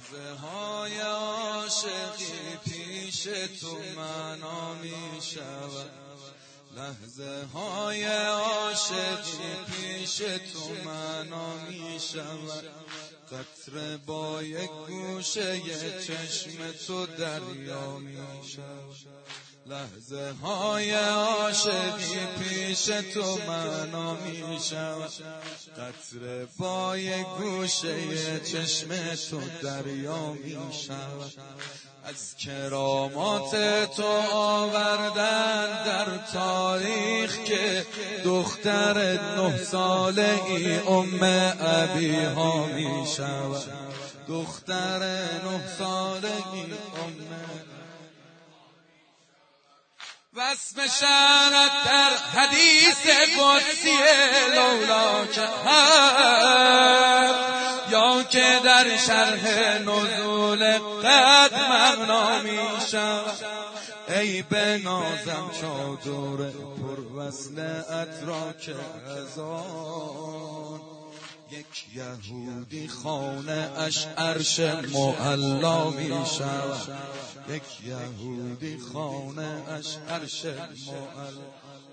لحظه های عاشقی پیش تو معنا می شود، لحظه های عاشقی پیش تو معنا می شود، قطره با یک گوشه چشم تو دریا می شود، لحظه های عاشقی پیش تو معنا می شود، قطره با یک گوشه چشم تو دریا می شود. از کرامات تو آوردن در تاریخ که دختر 9 ساله ای ام ابیها می شود، دختر 9 ساله ای وصف شأنت در حدیث قدسی لولا که یا که در شرح نزول قد مغنا می شود. ای به نازم چادر پر وصل اتراک هزار، یک یهودی خانه اش عرش معلا می شود، یک یهودی خانه اش عرش معلا.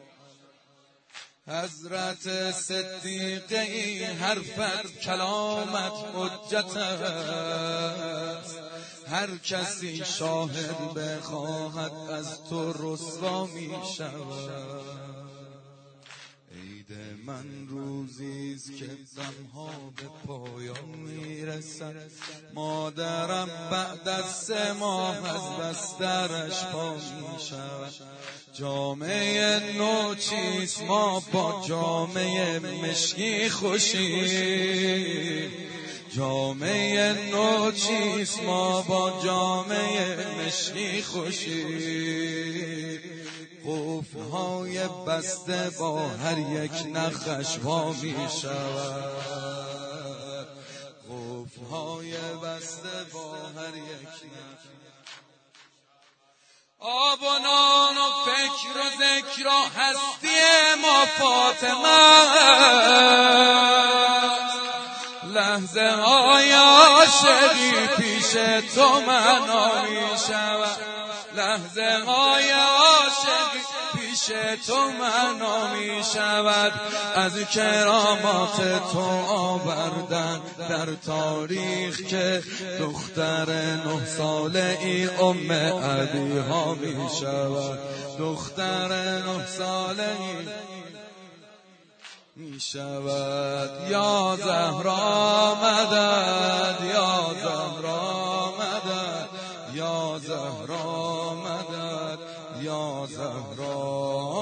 حضرت صدیقه ای حرفت کلامت حجت است، هر کسی شاهد بخواهد از تو رسوا می شود. عید من روزیست که غمها به پایان میرسد، مادرم بعد از 3 ماه از بسترش پا می شود. جامعه نو چیست ما با جامعه مشکی خوشی، جامعه نو چیست ما با جامعه مشکی خوشی. قفل‌های بسته با هر یک نخش وا می شود، قفل‌های بسته با هر یک نخش. آب و نان و فکر و ذکر و هستی ما فاطمه، لحظه های عاشقی پیش تو معنا می شود، لحظه های عاشقی پیش تو معنا می شود. از کرامات تو آوردن در تاریخ که دختر 9 ساله ای ام ابیها می شود، دختر 9 ساله ای می شود. یا زهرا مدد، یا زهرا مدد، یا زهرا مدد، یا زهرا